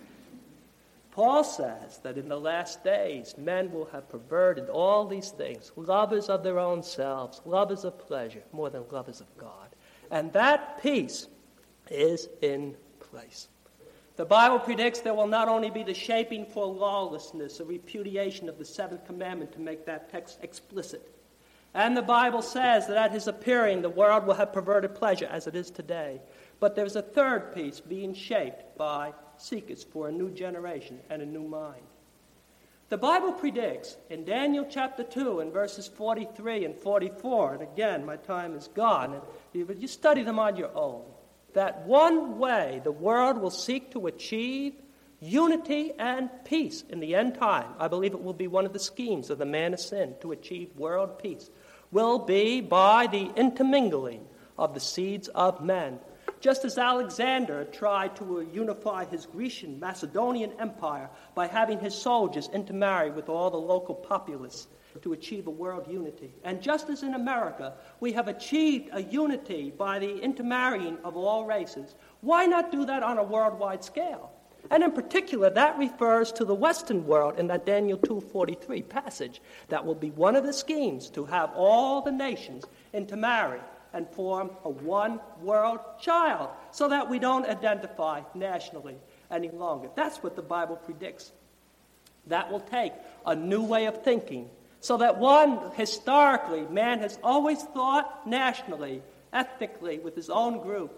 Paul says that in the last days, men will have perverted all these things, lovers of their own selves, lovers of pleasure, more than lovers of God. And that peace is in place. The Bible predicts there will not only be the shaping for lawlessness, a repudiation of the seventh commandment to make that text explicit. And the Bible says that at his appearing, the world will have perverted pleasure as it is today. But there's a third piece being shaped by seekers for a new generation and a new mind. The Bible predicts in Daniel chapter two and verses forty-three and forty-four, and again, my time is gone, and you, you study them on your own, that one way the world will seek to achieve unity and peace in the end time, I believe it will be one of the schemes of the man of sin to achieve world peace, will be by the intermingling of the seeds of men. Just as Alexander tried to unify his Grecian Macedonian empire by having his soldiers intermarry with all the local populace to achieve a world unity. And just as in America, we have achieved a unity by the intermarrying of all races, why not do that on a worldwide scale? And in particular, that refers to the Western world in that Daniel two forty-three passage. That will be one of the schemes to have all the nations intermarry and form a one-world child so that we don't identify nationally any longer. That's what the Bible predicts. That will take a new way of thinking so that one, historically, man has always thought nationally, ethnically, with his own group.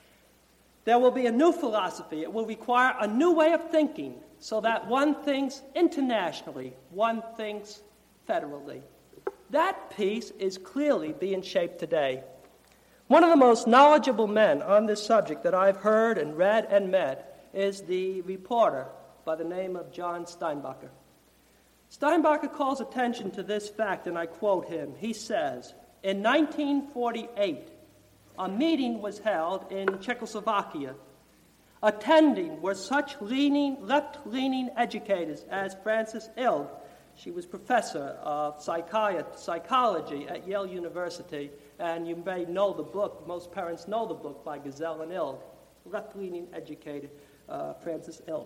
There will be a new philosophy. It will require a new way of thinking so that one thinks internationally, one thinks federally. That piece is clearly being shaped today. One of the most knowledgeable men on this subject that I've heard and read and met is the reporter by the name of John Steinbacher. Steinbacher calls attention to this fact, and I quote him. He says, in nineteen forty-eight, a meeting was held in Czechoslovakia. Attending were such leaning, left-leaning educators as Frances Ilg. She was professor of psychology at Yale University, and you may know the book, most parents know the book by Gazelle and Ilg, left-leaning educator uh, Frances Ilg.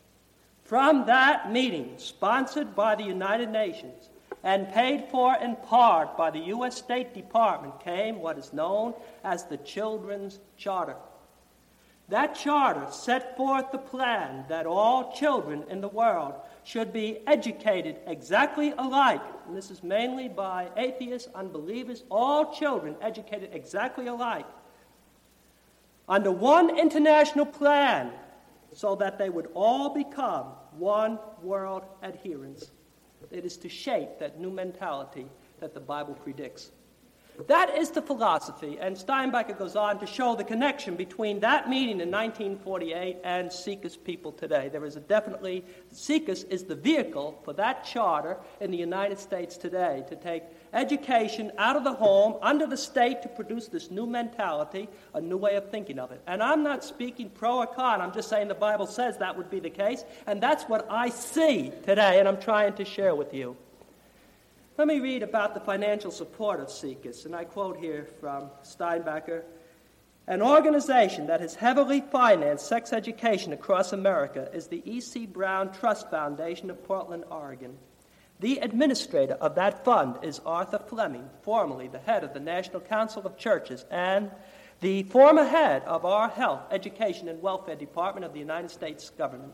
From that meeting, sponsored by the United Nations and paid for in part by the U S State Department, came what is known as the Children's Charter. That charter set forth the plan that all children in the world should be educated exactly alike. And this is mainly by atheists, unbelievers, all children educated exactly alike under one international plan so that they would all become one world adherents. It is to shape that new mentality that the Bible predicts. That is the philosophy, and Steinbacher goes on to show the connection between that meeting in nineteen forty-eight and Seekers people today. There is a definitely, Seekers is the vehicle for that charter in the United States today, to take education out of the home, under the state, to produce this new mentality, a new way of thinking of it. And I'm not speaking pro or con, I'm just saying the Bible says that would be the case, and that's what I see today, and I'm trying to share with you. Let me read about the financial support of Seekers, and I quote here from Steinbacher. An organization that has heavily financed sex education across America is the E C. Brown Trust Foundation of Portland, Oregon. The administrator of that fund is Arthur Fleming, formerly the head of the National Council of Churches and the former head of our Health, Education, and Welfare Department of the United States government.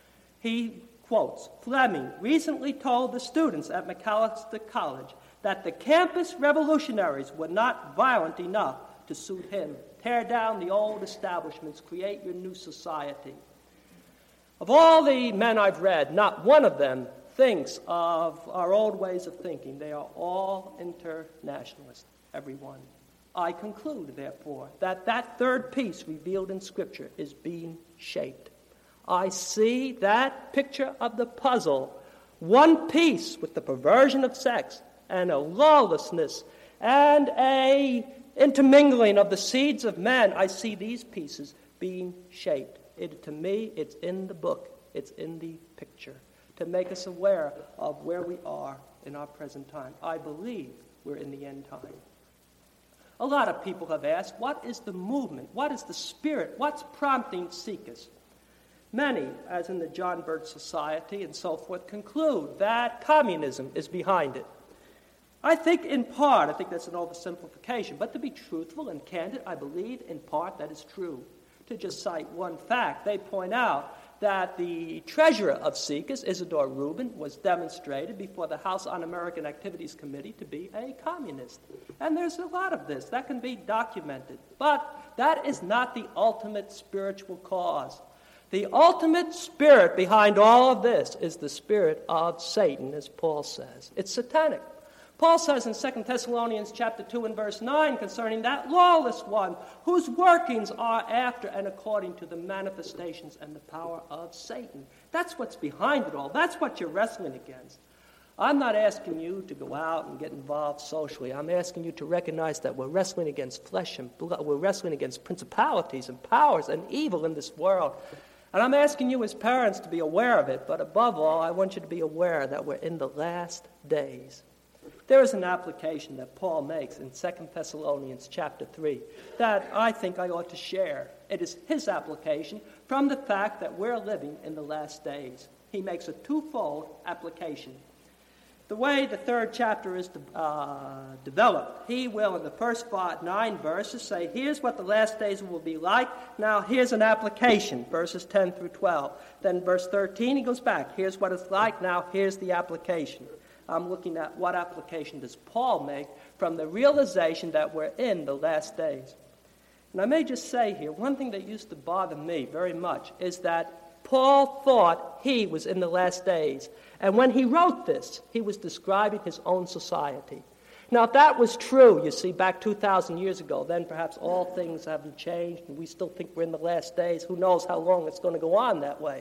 He quotes, Fleming recently told the students at Macalester College that the campus revolutionaries were not violent enough to suit him. Tear down the old establishments, create your new society. Of all the men I've read, not one of them thinks of our old ways of thinking. They are all internationalists, every one. I conclude, therefore, that that third piece revealed in Scripture is being shaped. I see that picture of the puzzle, one piece with the perversion of sex and a lawlessness and a intermingling of the seeds of men. I see these pieces being shaped. It, to me, it's in the book. It's in the picture to make us aware of where we are in our present time. I believe we're in the end time. A lot of people have asked, what is the movement? What is the spirit? What's prompting Seekers? Many, as in the John Birch Society and so forth, conclude that communism is behind it. I think in part, I think that's an oversimplification, but to be truthful and candid, I believe in part that is true. To just cite one fact, they point out that the treasurer of SIECUS, Isidore Rubin, was demonstrated before the House Un-American Activities Committee to be a communist. And there's a lot of this. That can be documented. But that is not the ultimate spiritual cause. The ultimate spirit behind all of this is the spirit of Satan, as Paul says. It's satanic. Paul says in Second Thessalonians chapter two and verse nine concerning that lawless one whose workings are after and according to the manifestations and the power of Satan. That's what's behind it all. That's what you're wrestling against. I'm not asking you to go out and get involved socially. I'm asking you to recognize that we're wrestling against flesh and blood. We're wrestling against principalities and powers and evil in this world. And I'm asking you as parents to be aware of it. But above all, I want you to be aware that we're in the last days. There is an application that Paul makes in Second Thessalonians chapter three that I think I ought to share. It is his application from the fact that we're living in the last days. He makes a twofold application. The way the third chapter is uh, developed, he will in the first five, nine verses say, here's what the last days will be like. Now here's an application, verses ten through twelve. Then verse thirteen, he goes back. Here's what it's like. Now here's the application. I'm looking at what application does Paul make from the realization that we're in the last days. And I may just say here, one thing that used to bother me very much is that Paul thought he was in the last days. And when he wrote this, he was describing his own society. Now, if that was true, you see, back two thousand years ago, then perhaps all things haven't changed and we still think we're in the last days. Who knows how long it's going to go on that way.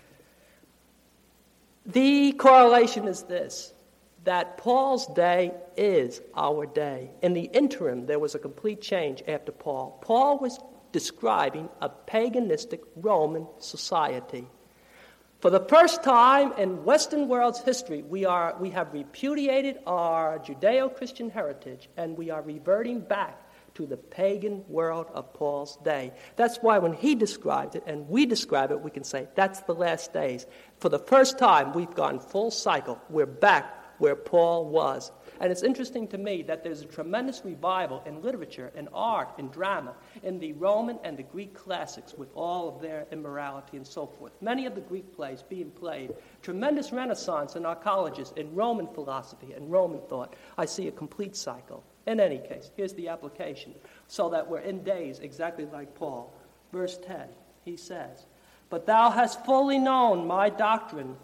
The correlation is this, that Paul's day is our day. In the interim, there was a complete change after Paul. Paul was describing a paganistic Roman society. For the first time in Western world's history, we are we have repudiated our Judeo-Christian heritage, and we are reverting back to the pagan world of Paul's day. That's why when he described it, and we describe it, we can say, that's the last days. For the first time, we've gone full cycle. We're back where Paul was. And it's interesting to me that there's a tremendous revival in literature, in art, in drama, in the Roman and the Greek classics with all of their immorality and so forth. Many of the Greek plays being played. Tremendous renaissance in our colleges, in Roman philosophy and Roman thought. I see a complete cycle. In any case, here's the application, so that we're in days exactly like Paul. Verse ten, he says, "But thou hast fully known my doctrine,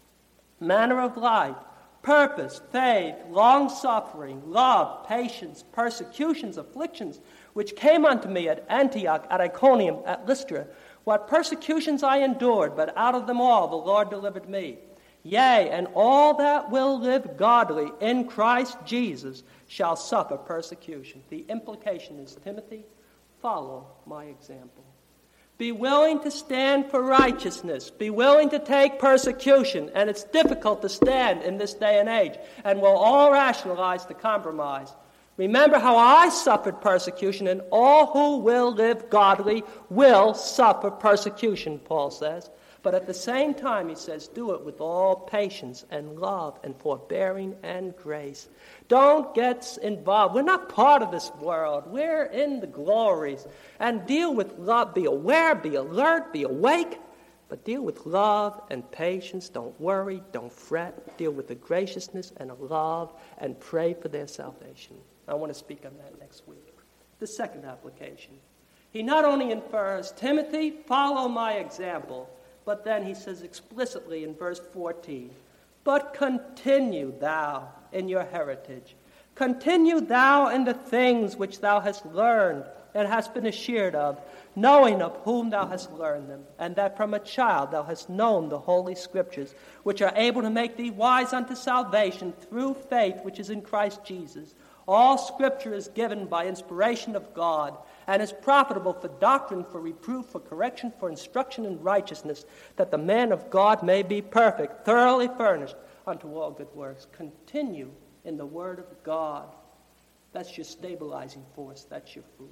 manner of life, purpose, faith, long-suffering, love, patience, persecutions, afflictions, which came unto me at Antioch, at Iconium, at Lystra. What persecutions I endured, but out of them all the Lord delivered me. Yea, and all that will live godly in Christ Jesus shall suffer persecution." The implication is, Timothy, follow my example. Be willing to stand for righteousness. Be willing to take persecution. And it's difficult to stand in this day and age. And we'll all rationalize the compromise. Remember how I suffered persecution, and all who will live godly will suffer persecution, Paul says. But at the same time, he says, do it with all patience and love and forbearing and grace. Don't get involved. We're not part of this world. We're in the glories. And deal with love. Be aware, be alert, be awake. But deal with love and patience. Don't worry, don't fret. Deal with the graciousness and love and pray for their salvation. I want to speak on that next week. The second application. He not only infers, Timothy, follow my example, but then he says explicitly in verse fourteen, but continue thou in your heritage. Continue thou in the things which thou hast learned and hast been assured of, knowing of whom thou hast learned them, and that from a child thou hast known the holy Scriptures, which are able to make thee wise unto salvation through faith which is in Christ Jesus. All Scripture is given by inspiration of God, and is profitable for doctrine, for reproof, for correction, for instruction in righteousness, that the man of God may be perfect, thoroughly furnished unto all good works. Continue in the Word of God. That's your stabilizing force. That's your food.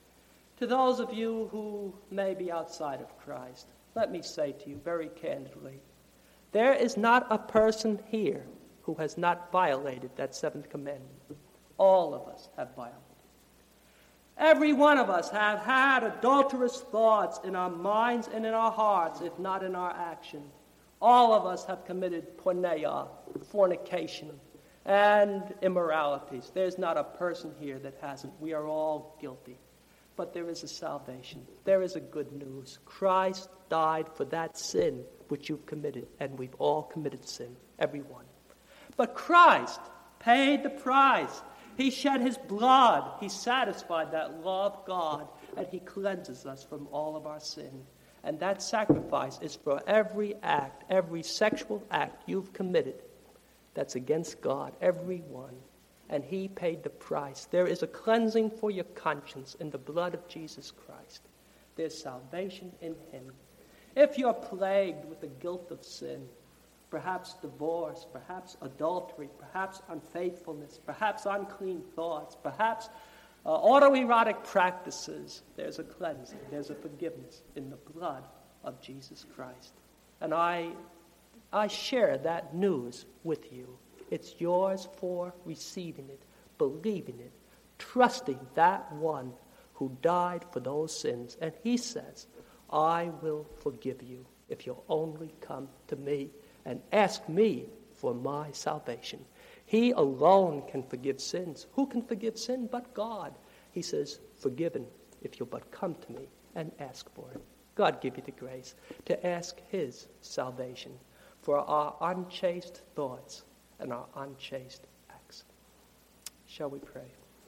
To those of you who may be outside of Christ, let me say to you very candidly, there is not a person here who has not violated that seventh commandment. All of us have violated. Every one of us have had adulterous thoughts in our minds and in our hearts, if not in our action. All of us have committed porneia, fornication, and immoralities. There's not a person here that hasn't. We are all guilty. But there is a salvation. There is a good news. Christ died for that sin which you've committed, and we've all committed sin, everyone. But Christ paid the price. He shed his blood. He satisfied that law of God, and he cleanses us from all of our sin. And that sacrifice is for every act, every sexual act you've committed that's against God, every one. And he paid the price. There is a cleansing for your conscience in the blood of Jesus Christ. There's salvation in him. If you're plagued with the guilt of sin, perhaps divorce, perhaps adultery, perhaps unfaithfulness, perhaps unclean thoughts, perhaps uh, autoerotic practices, there's a cleansing, there's a forgiveness in the blood of Jesus Christ. And I, I share that news with you. It's yours for receiving it, believing it, trusting that one who died for those sins. And he says, I will forgive you if you'll only come to me and ask me for my salvation. He alone can forgive sins. Who can forgive sin but God? He says, forgiven if you'll but come to me and ask for it. God give you the grace to ask his salvation for our unchaste thoughts and our unchaste acts. Shall we pray?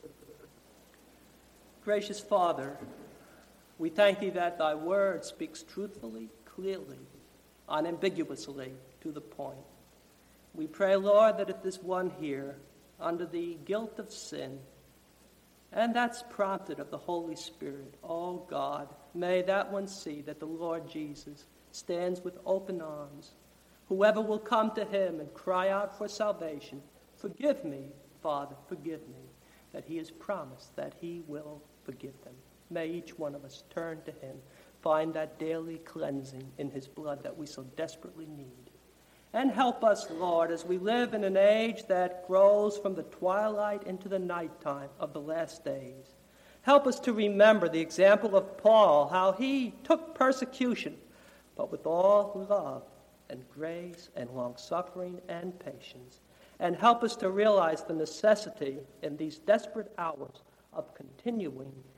Gracious Father, we thank thee that thy word speaks truthfully, clearly, unambiguously, to the point. We pray, Lord, that if this one here, under the guilt of sin, and that's prompted of the Holy Spirit, oh God, may that one see that the Lord Jesus stands with open arms. Whoever will come to him and cry out for salvation, forgive me, Father, forgive me, that he has promised that he will forgive them. May each one of us turn to him, find that daily cleansing in his blood that we so desperately need. And help us, Lord, as we live in an age that grows from the twilight into the nighttime of the last days. Help us to remember the example of Paul, how he took persecution, but with all love and grace and long-suffering and patience. And help us to realize the necessity in these desperate hours of continuing